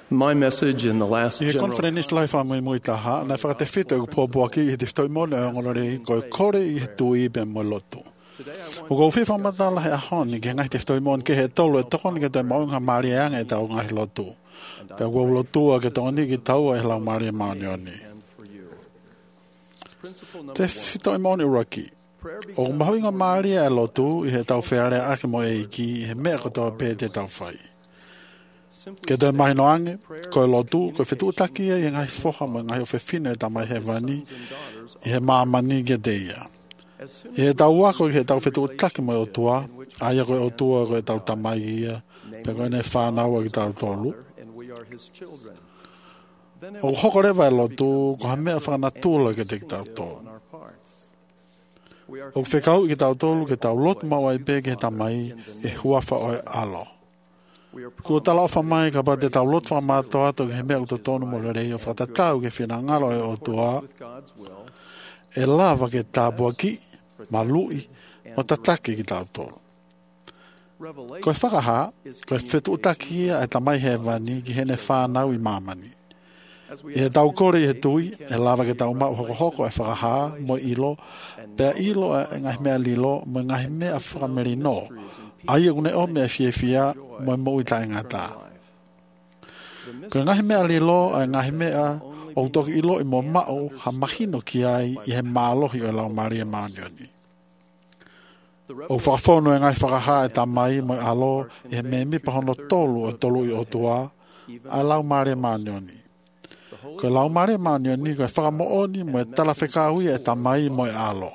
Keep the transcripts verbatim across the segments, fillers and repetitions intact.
My message in the last I general konferenis lai fa mai moi taha na fa te fita ko popo ki i te ftoi mo le ngolore ko kore i he tui be mo lotu. O go fifa matala he ahon ni ngai te ftoi mo ke he tolo to kon ke te mo nga mari anga e tau ngai lotu. Pe go lotu a ke toni ki tau e la mari ma ni. Te ftoi mo ni roki. O mahinga mari e lotu i he tau feare a ke mo e ki he me ko to pe te tau fai. Ke te mai noange, ko e lotu, ko e whetu utakia i ngai whoha mo ngai o whewhine ta mai he wani, i he māmani ke te ia. I he tau wako i he tau whetu utaki mo o tua, aia ko e o tua ko e tau tamai ia, pe ko e ne whānau ki tau tolu. O hoko rewa e lotu, ko ha mea whanatula ke te ki tau tolu. O whekau ki tau tolu ke tau lotu maua i pe ke he tamai, e huafa o e alo. Ko tala o whamai ka pa te tau lot whamātou ato ke he mea uta tonu mo rei o whatatau ke whina ngaro e o tua e lava ke tāpua ki, malui, mo tatake ki tau tonu. Ko e whakaha, ko e whetu utakia e tamai he wani ki hene whānau i māmani. I he tau kore i he tui, e lava ke tau mau hoko hoko e whakaha mo ilo, pea ilo e ngai mea lilo mo ngai mea whakameri no. Ai une o me fie fia mo mo i tai ngata. Ko ngahi mea lilo ai ngahi mea o toki ilo i mo mao ha mahino ki ai i he mālohi o lau Maria Maunioni. O whakafono e ngai whakaha e tamai mo i alo i he me mipa hono tolu o tolu i o tua a lau Maria Maunioni. Ko lau Maria Maunioni ko e whakamooni mo e tala whekaui e tamai mo i alo.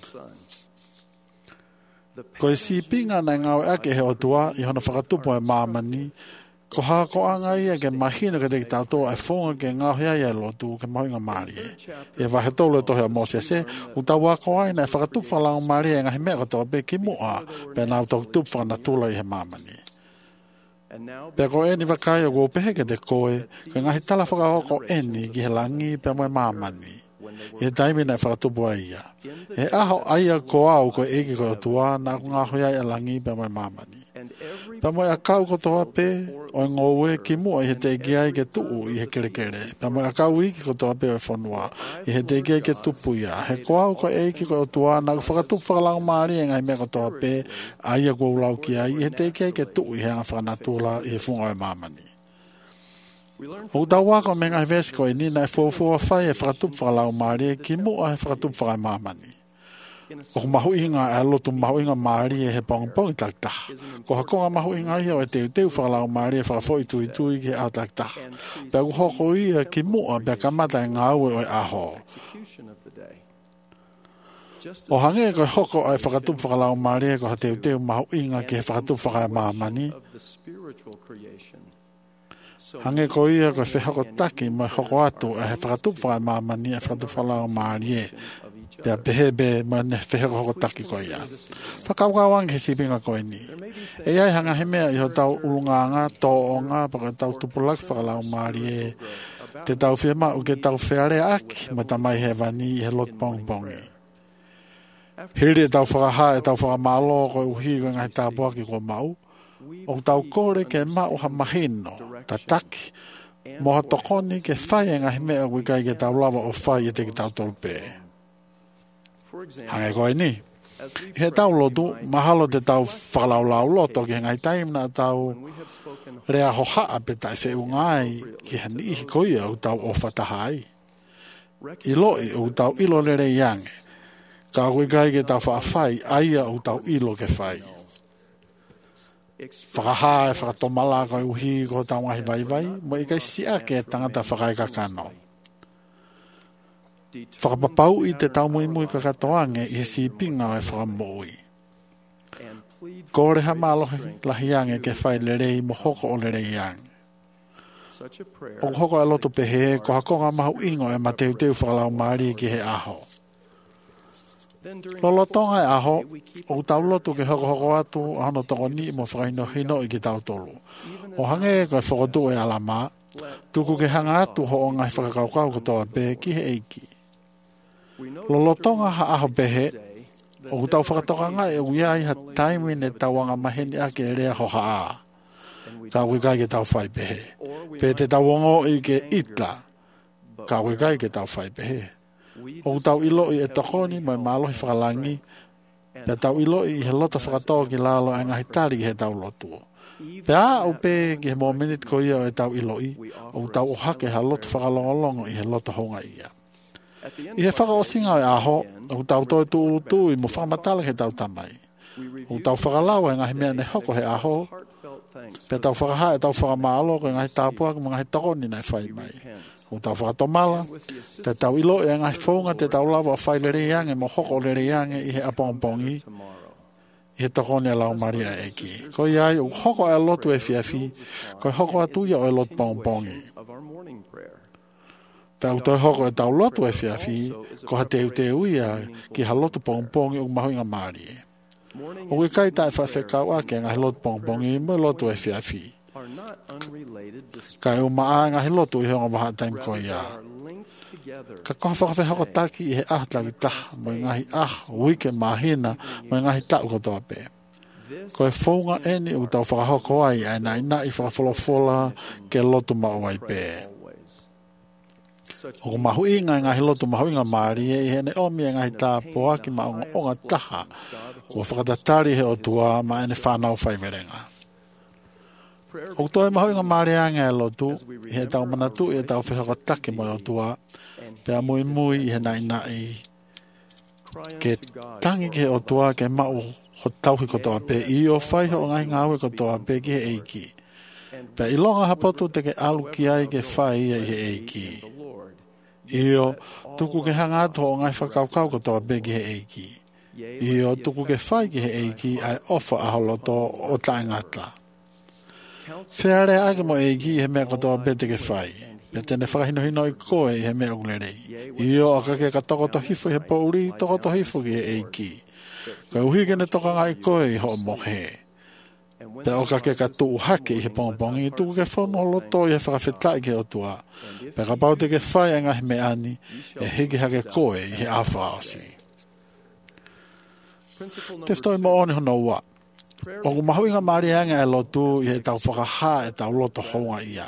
Ko e si pinga na ngau ake he o tua i hona whakatupo e māmani, ko haa ko anga ia ke mahina ke te ki tātou e whonga ke ngau hea ia lotu ke mahinga maari e. E wahe tolo e tohe a Moses e, u tau wako aina e whakatupo whalango maari e ngahi mea katoa pe ki mua, pe nau tau tupo whanatula i he māmani. Pe ko eni wakai o go pehe ke te koe, ke ngahi tala whakahoko eni ki he langi pe moe māmani. E taimi na whakatupu a ia. E aho aia ko au ko eki ko tua na ku ngā hoia e langi pe moe mamani. Pe moe a kau ko toa pe o e ngoue ki mua i he te eki ai ke tuu i he kere kere. Pe moe a kau iki ko toa pe o e whanua i he te eki ai ke tupu ia. He ko au ko eki ko tua na ku whakatupu whakalango maari e ngai mea ko toa pe aia ko ulau ki ai i he te eki ai ke tuu i he anga whakanatula i he funga o e mamani. O tau wako me ngai vesi ko e nina e fōfua whai e whakatupu whakalau maari e ki mua e whakatupu whakai mamani. O mahu inga e lotu mahu inga maari e he pongpong i taktaha. Ko hakonga mahu inga ia o e teu teu whakalau maari e whakafo i tui tui ki au taktaha. Pea ku hoko ia ki mua pea kamata e ngau e o e aho. O hange ko e hoko e whakatupu whakalau maari e ko ha teu teu mahu inga ki he whakatupu whakai mamani. Hange ko ia ko whehako taki mo hoko atu e he whakatupu whakai mamani e whakatupu whalau maari e. Pea pehebe mo ne whehako hoko taki ko ia. Whakaukawangi he sipinga ko e ni. E ai hanga he mea i ho tau ulunganga, tō onga, paka tau tupulak whakalau maari e. Te tau whiema u ke tau whiare aki mo tamai he wani i he lot pong pongi. Hiri e tau whakaha e tau whakamalo ko uhi ko ngai tāpua ki ko mau. O tau kore ke mau ha mahino, ta taki, mo ha tokoni ke whai e ngahi mea wikai ke tau lawa o whai e te ki tau tolpe. Hange koe ni. I he tau lotu, mahalo te tau whakalaulau loto ki ngai taim na tau rea hoha pe tai wheu ngai ki hani ihi koia u tau o whatahai. I loi u tau ilo lere iange, ka wikai ke tau whaafai aia u tau ilo ke whai. Whakaha e whakatomala ko uhi ko tau ngahi vai vai, mo i kai sia ke tangata whakai kakano. Whakapapau i te tau mui mui kakatoange i he si pinga e whakamoi. Kore ha malohi lahiange ke whai lerei mo hoko o lerei yang. O hoko e loto pehe ko hakonga mahu ingo e mateu teu whakalau maari ki he aho. Lolotonga e aho, o tau lotu ke hoko hoko atu, ano toko ni mo whakaino hino i ki tau tolu. O hange koe whakotu e alama, tuku ke hanga atu ho o ngai whakakaukau ko toa pe ki he eiki. Lolotonga ha aho pehe, o tau whakatoka ngai e uiai ha taimi ne tawanga maheni ake rea ho haa. ka we kai ke tau fai pe pe te tau ongo i ke ita ka we kai ke tau fai pe o tau ilo i e tokoni mai malo i whakalangi pe tau ilo i he lota whakatoa ki lalo e ngahi tari he tau lotu pe a o pe ki he mo minute ko ia e tau ilo i o tau o hake ha lota whakalongolongo i he lota honga ia i he whakaosinga e aho o tau toi tu ulu tu i mo whakamatala he tau tamai o tau whakalawa e ngahi mea ne hoko he aho pe tau whakaha e tau whakamalo ko ngahi tāpua ki mga he tokoni nei whai mai o tau whakatomala pe tau ilo e ngahi whaunga te tau lawa a whai lere iange mo hoko lere iange i he apongpongi i he tokoni a lau maria e ki ko iai o hoko e lotu e fiafi ko hoko atuia o e lotu pongpongi pe au toi hoko e tau lotu e fiafi ko ha teu teu ia ki ha lotu pongpongi o mahuinga maari o we kai tai fa fe ka wa ke nga lot pong pong i mo lot we fi fi ka o ma nga he lot i ho ba time ko ya ka ko fa fa ho ta ki he ah la ta mo nga hi ah we ke mahina mo nga hi ta ko to pe ko e fonga eni u ta fa ho ko ai ai na i fa folo fola ke lot ma o ai pe o ma hui nga nga he lot ma hui nga mari e he ne o mi nga hi ta po ki ma o nga taha ko whakatatari he o tua ma ene whanau whai merenga. O toi mahoi ngā marianga e lotu, i he tau manatu i he tau whakatake mo o tua, pia mui mui i he nai nai, ke tangi ke o tua ke mau ho tauhi kotoa pe, i o whai ho ngai ngāwe kotoa pe ki he eiki. Pia i longa hapotu te ke alu ki ai ke whai i he eiki. I o tuku ke hangatu o ngai whakaukau kotoa pe ki he eiki. I o tuku ke whai ki he eiki ai ofa a holoto o tae ngata. Whiare ake mo eiki he mea katoa pete ke whai. Pea tene whakahino hino i koe he mea ulerei. I o aka ke ka toko to hifu he pouri toko to hifu ki he eiki. Ka uhi kene toka ngai koe i ho mohe. Pea oka ke ka tuu hake i he pongpongi i tuku ke whono loto i he whakawhetai ke o tua. Pea ka pau te ke whai anga he mea ani e hiki hake koe i he awha osi. Te whtoi mo one hono ua. O ku mahui ngā marianga e lotu i he tau whakaha e tau loto honga ia.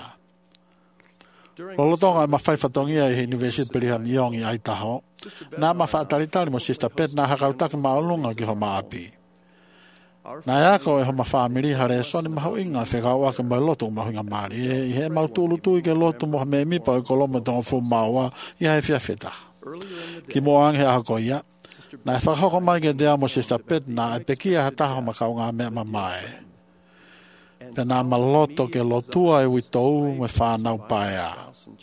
O lotonga e mawhai whatongia i he University Brigham Young i Aitaho. Nā mawhaataritari mo Sister Pet nā hakautaki maulunga ki ho maapi. Nā iako e ho mawhamiri hare soni mahui ngā whekau ake mai loto mahui ngā mari. I he mautulu tui ke loto mo me mipa i koloma tonga fu maua i he whiawheta. Ki mo ange a hako ia. Nā e whakahoko mai ke dea mo Sister Pet nā e pekia hataho makau ngā mea mamae. Pe nā maloto ke lotua e witou me whanau paea.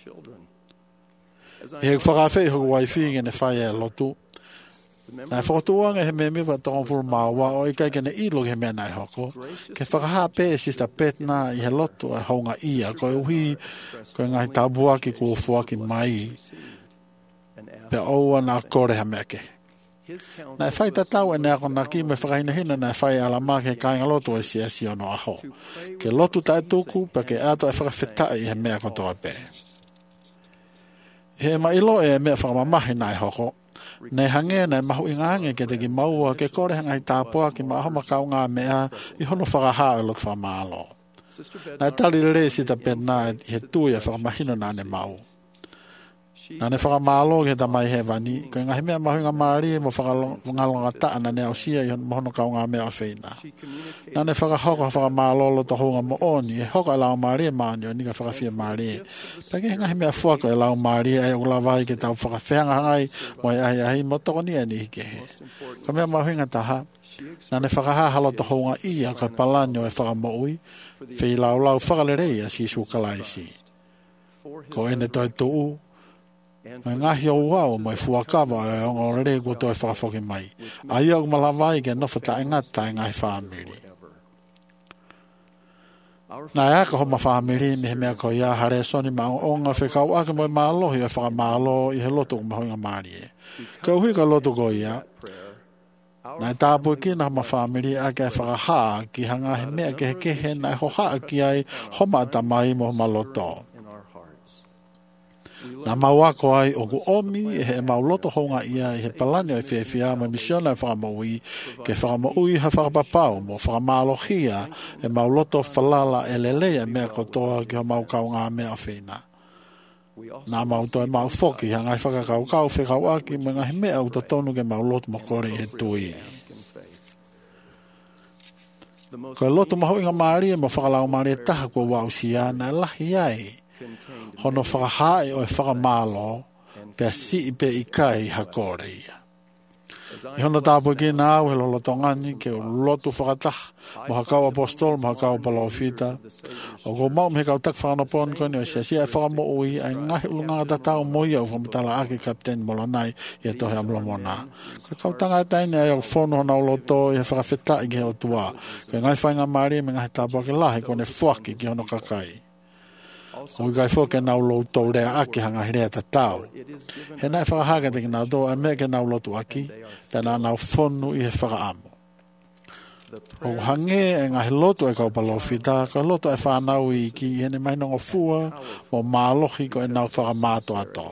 E he whakawhei hoku waifi ngene whai e lotu. Nā e whakatuanga he mea miwa tonga furu maua o i kai kene ilo ke mea nai hoko. Ke whakaha pe e Sister Pet nā i he lotu e honga ia. Ko e uhi ko e ngai tabuaki ko ufuaki mai. Pe oua nā kore ha mea ke. Nā e whai tatau e nea kona ki me whakaina hina nā e whai alama ke kāinga lotu e si esi ono aho. Ke lotu tae tuku pa ke ato e whakawhetai he mea kotoa pe. He mailo e mea whakamamahi nā e hoko. Nei hange nā e mahu inga hange ke te ki maua ke kore hanga i tāpua ki maho makau ngā mea i hono whakaha e lotu whamalo. Nā e tali re si ta pena i he tui e whakamahino nā ne mau. Nā ne whakamalo ke ta mai he vani, ko ngā he mea mahu ngā maari e mo whakalonga taa nā ne au sia i mohono kau ngā mea o whina. Nā ne whakahoko whakamalo lo to honga mo oni, e hoka e lau maari e maani o nika whakawhia maari e. Pake ngā he mea fuako e lau maari e o lawai ke tau whakawhianga ngai mo e ahi ahi mo toko ni e ni hike he. Ko mea mahu inga taha, nā ne whakaha lo to honga i a ka palanyo e whakamoui, whi lau lau whakalerei a si sukalaisi. Ko ene toi tuu, mai ngahi o wau mai fuakawa e o ngorere ko toi whakafoki mai. A ia o malawai ke nofa ta ingata e ngahi whaamiri. Nā eka ho ma whaamiri me he mea ko ia hare soni ma o ngā whekau ake moi maalohi e whakamalo i he loto o mahoinga maari e. Ka uhi ka loto ko ia. Nā e tāpui ki na ma whaamiri ake e whakaha ki hanga he mea ke he kehe na e hoha ki ai homa tamai mo ma loto. Na mawako ai o ku omi e he mauloto honga ia e he palani ai whiawhia ma misiona e whakamaui ke whakamaui ha whakapapau mo whakamalojia e mauloto whalala e lelea mea kotoa ki ho maukau ngā mea whina. Nā mauto e mau whoki ha ngai whakakaukau whikau aki me ngahi mea uta tonu ke mauloto makore e tui. Ko e loto maho inga maari e mo whakalau maari e taha kua wausia na lahi ai hono whakahae o e whakamalo pia si i pe i kai hakore ia. I hono tāpoi ki nā au he loloto ngani ke o loto whakatah mo hakau apostol, mo hakau palofita. O ko mau me kau tak whakanopon koni o sia sia e whakamo ui ai ngahi ulunga tatau moi au whamatala ake kapten molanai i e tohe amlomona. Ko kau tanga taine ai au whono hona uloto i he whakawheta i ke o tua. Ko ngai whainga maari me ngahi tāpoi ke lahi kone whuaki ki hono kakai. Ui kai whoke nau loto rea aki hanga hirea tatau. He nai whakahaka te ki nau do, a mea ke nau loto aki, pēnā nau whonu i he whakaamo. O hange e ngahi loto e kau palofita, ka loto e whanau i ki i hene mainongo fua, mo mālohi ko e nau whakamato ato.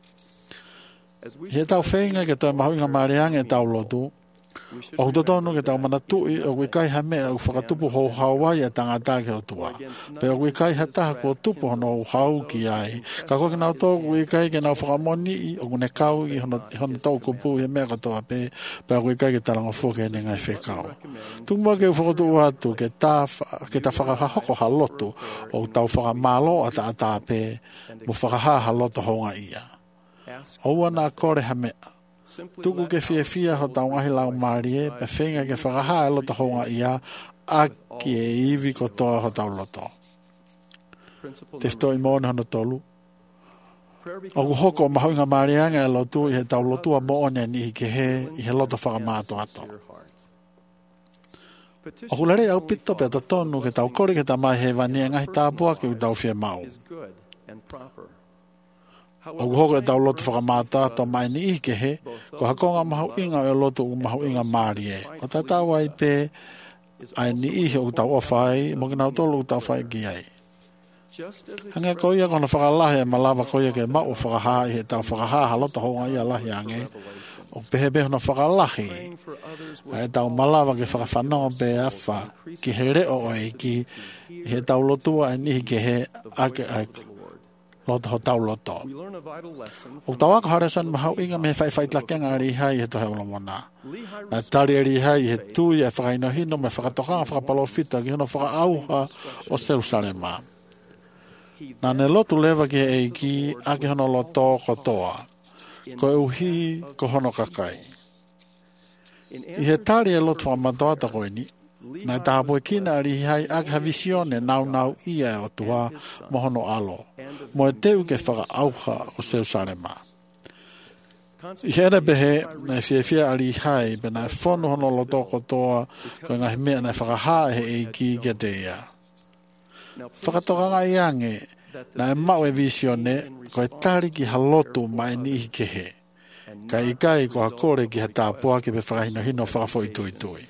He tau whenga ke toi mahuinga mariange e tau loto, o kutotonu ke tau manatui o wikai ha mea u whakatupu hou Hawaii e tangata ke o tua. Pe o wikai ha taha ko tupu hono u hau ki ai. Ka koe ki nau tōku wikai ke nau whakamoni i o kune kau i hono, hono tau kupu i mea katoa pe pe o wikai ke talango fuke ne ngai whekau. Tungua ke u whakatu atu ke ta, ke ta whakahahoko ha lotu o tau whakamalo ata ata pe mo whakaha ha loto honga ia. Oua nā kore ha mea. Tuku ke fia fia ho tau ngahi lau marie, pe whenga ke whakaha e loto honga ia, a ki e iwi ko toa ho tau loto. Te whito i mōne hono tolu. O ku hoko o mahuinga marianga e lotu i he tau lotua mōne ni i ke he, i he loto whakamāto ato. O ku lare au pito pe ta tonu ke tau kore ke ta mai he vania ngahi tāpua ke u tau fia mau. O hoko e tau loto whakamata to mai ni i ke he, ko hakonga mahu inga e loto u mahu inga maari e. O ta tau ai pe, ai ni i he u tau ofai, mo ki nau tolu u tau whai ki ai. Hanga koia kona whakalahi e malawa koia ke mau whakaha i he tau whakaha loto honga i a lahi ange. O pehe pehe na whakalahi, e tau malawa ke whakawhanonga pe awha, ki he reo oi ki he tau lotua e nihi ke he ake ake. Loto ho tau loto. O tau ako haresan mahau inga me whai whai tlakenga ari hai he tohe olamona. Na tari ari hai he tui e whakaino hino me whakatoka whakapalofita ki hono whakaauha o Jerusalema. Na ne lotu lewa ki e ki ake hono loto kotoa. Ko e uhi ko hono kakai. I he tari e lotu whamatoata koe ni. Na tāpoi kina ari hai ake ha visione nau nau ia o tua mohono alo. Mo e teu ke whaka auha o Jerusalema. I here behe, na fia fia ari hai, be na whonu hono loto kotoa, ko ngahi mea na whakaha he e ki ke te ia. Whakatokanga i ange, na e mau e visione, ko e tari ki halotu mai ni i ke he. Ka i kai ko hakore ki ha tāpua ke pe whakahino hino whakafo i tui tui.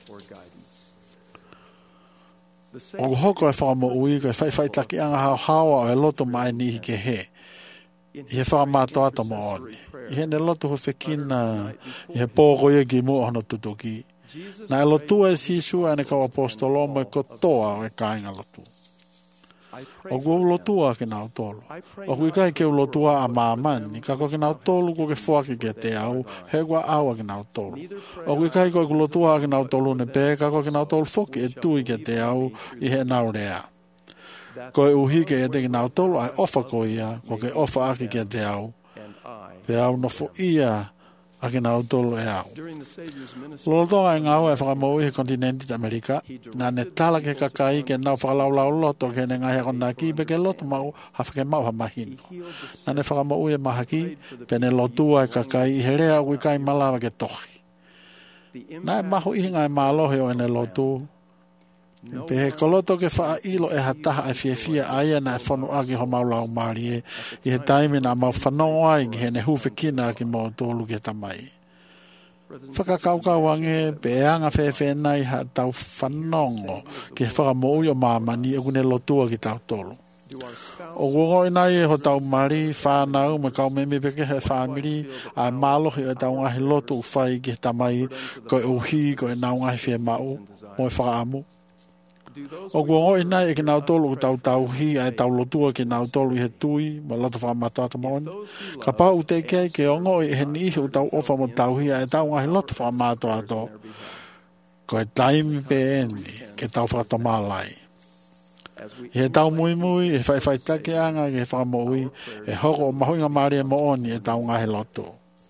O hoko e whakamo ui, ko e whai whai taki anga hao hawa o e loto mai ni i ke he. I he whakamāto ata mo oni. I he ne loto ho whekina, i he pōko ia ki mua hono tutuki. Na e lotua e sisua ane kau apostolo mo e kotoa o e kāinga lotu. O kua lotua ke nau tolu. O kui kai ke lotua a māmani, ka koe ke nau tolu ko ke whuaki ke te au, he kua aua ke nau tolu. O kui kai koe ke lotua ke nau tolu ne pē, ka koe ke nau tolu whoki e tui ke te au i he nau rea. Koe uhi ke e te ke nau tolu ai ofa ko ia, ko ke ofa aki ke te au. Pe au nofo ia a ke nau tolu e au. Lolotoa e ngau e whakamau i he kontinenti te Amerika, na ne tala ke kakai ke nau whakalaulau loto ke ne ngai hako naki, pe ke loto mau hawha ke mau ha mahino. Na ne whakamau i e mahaki, pe ne lotua e kakai i he rea ui kai malawa ke tohi. Na e mahu i ngai mālohe o e ne lotu, pe he koloto ke wha ilo e hataha e fia fia aia na e whanu agi ho maulau maari e i he taimi na mau whanonga i he ne huwhekina ki mo tōlu ke tamai. Whakakaukau ange pe e anga whewhe nai ha tau whanongo ki he whakamoi o māmani e kune lotua ki tau tōlu. O wongo ina e ho tau mari whanau me kau me me peke he family a malohi e tau ngahi loto u whai ke tamai ko e uhi ko e nau ngahi whie mau mo e whakaamu. O wongo ina e ke nau tolu tau tau hi a e tau lotua ke nau tolu i he tui mo lato whakamata tamoni. Ka pau u te kei ke ongo i he ni u tau ofa mo tau hi a e tau ngahi loto whakamata ato ko e taimi pe eni ke tau whakatamalai. He tau mui mui, e whai whai take anga, e whakamoi, e hoko o mahoinga maari e mooni e tau ngahe loto.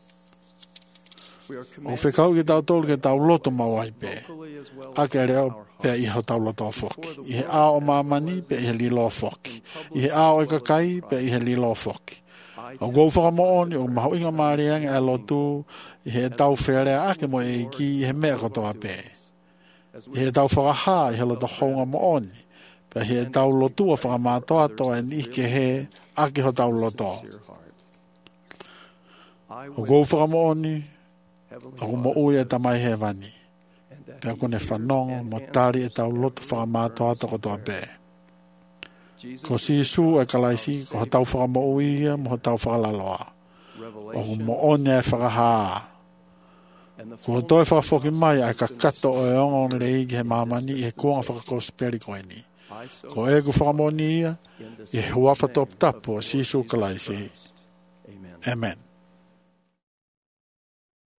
O whekau ke tau tolu ke tau loto mawai pe. Ake reo pe i ho tau loto o whoki. I he ao o mamani pe i he lilo o whoki. I he ao e kakai pe i he lilo o whoki. O gau whakamooni o mahoinga maari anga e lotu, i he tau wherea ake mo e iki i he mea kotoa pe. I he tau whakaha i he loto honga mooni. Pe he tau lotua whakamatoa toa e ni ke he ake ho tau loto. O gau whakamooni, o mo ui e tamai he wani. Pe kone whanongo mo tari e tau loto whakamatoa toko toa pe. Ko si isu e kalaisi, ko ho tau whakamoui ia, mo ho tau whakalaloa. O mo one e whakahaa. Ko ho toi whakafoki mai a ka kato o e ongo lei ki he mamani i he kuanga whakakosperi koe ni. Ko e ku whakamoni ia, i he huafa top tapo, sisu kalaisi. Amen.